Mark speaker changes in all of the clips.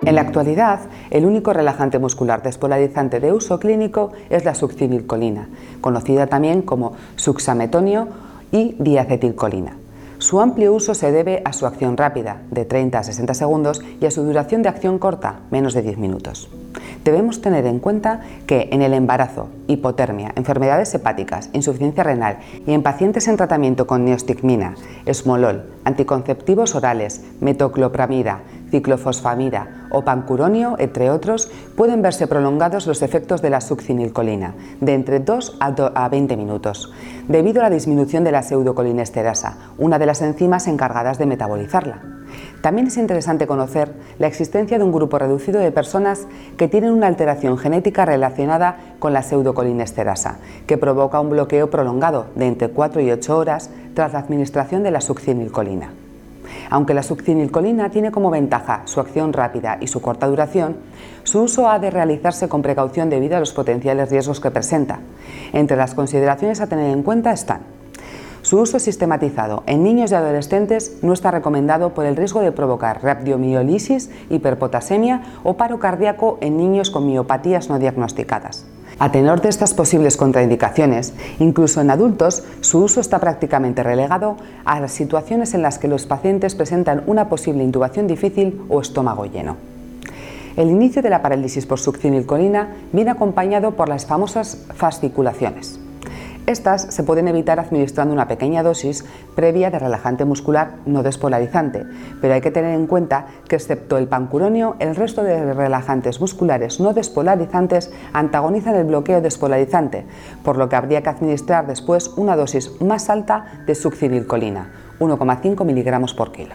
Speaker 1: En la actualidad, el único relajante muscular despolarizante de uso clínico es la succinilcolina, conocida también como suxametonio y diacetilcolina. Su amplio uso se debe a su acción rápida, de 30 a 60 segundos, y a su duración de acción corta, menos de 10 minutos. Debemos tener en cuenta que en el embarazo, hipotermia, enfermedades hepáticas, insuficiencia renal y en pacientes en tratamiento con neostigmina, esmolol, anticonceptivos orales, metoclopramida, ciclofosfamida o pancuronio, entre otros, pueden verse prolongados los efectos de la succinilcolina, de entre 2 a 20 minutos, debido a la disminución de la pseudocolinesterasa, una de las enzimas encargadas de metabolizarla. También es interesante conocer la existencia de un grupo reducido de personas que tienen una alteración genética relacionada con la pseudocolinesterasa, que provoca un bloqueo prolongado de entre 4 y 8 horas tras la administración de la succinilcolina. Aunque la succinilcolina tiene como ventaja su acción rápida y su corta duración, su uso ha de realizarse con precaución debido a los potenciales riesgos que presenta. Entre las consideraciones a tener en cuenta están: su uso sistematizado en niños y adolescentes no está recomendado por el riesgo de provocar rabdomiólisis, hiperpotasemia o paro cardíaco en niños con miopatías no diagnosticadas. A tenor de estas posibles contraindicaciones, incluso en adultos, su uso está prácticamente relegado a las situaciones en las que los pacientes presentan una posible intubación difícil o estómago lleno. El inicio de la parálisis por succinilcolina viene acompañado por las famosas fasciculaciones. Estas se pueden evitar administrando una pequeña dosis previa de relajante muscular no despolarizante, pero hay que tener en cuenta que excepto el pancuronio, el resto de relajantes musculares no despolarizantes antagonizan el bloqueo despolarizante, por lo que habría que administrar después una dosis más alta de succinilcolina, 1,5 miligramos por kilo.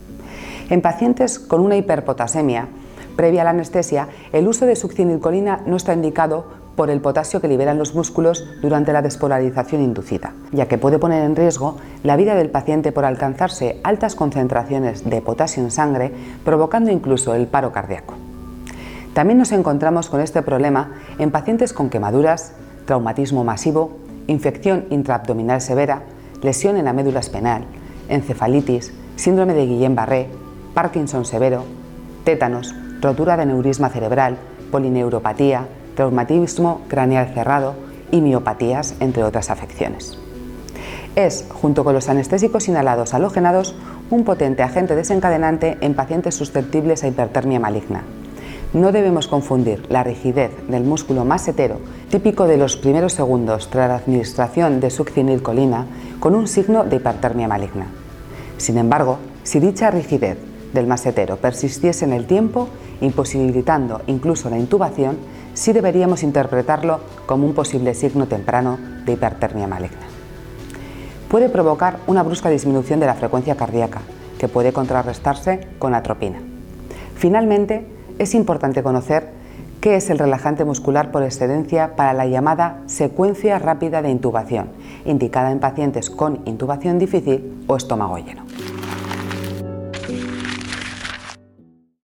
Speaker 1: En pacientes con una hiperpotasemia previa a la anestesia, el uso de succinilcolina no está indicado por el potasio que liberan los músculos durante la despolarización inducida, ya que puede poner en riesgo la vida del paciente por alcanzarse altas concentraciones de potasio en sangre, provocando incluso el paro cardíaco. También nos encontramos con este problema en pacientes con quemaduras, traumatismo masivo, infección intraabdominal severa, lesión en la médula espinal, encefalitis, síndrome de Guillain-Barré, Parkinson severo, tétanos, rotura de aneurisma cerebral, polineuropatía, traumatismo craneal cerrado y miopatías, entre otras afecciones. Es, junto con los anestésicos inhalados halogenados, un potente agente desencadenante en pacientes susceptibles a hipertermia maligna. No debemos confundir la rigidez del músculo masetero, típico de los primeros segundos tras la administración de succinilcolina, con un signo de hipertermia maligna. Sin embargo, si dicha rigidez del masetero persistiese en el tiempo, imposibilitando incluso la intubación, sí deberíamos interpretarlo como un posible signo temprano de hipertermia maligna. Puede provocar una brusca disminución de la frecuencia cardíaca, que puede contrarrestarse con atropina. Finalmente, es importante conocer qué es el relajante muscular por excedencia para la llamada secuencia rápida de intubación, indicada en pacientes con intubación difícil o estómago lleno.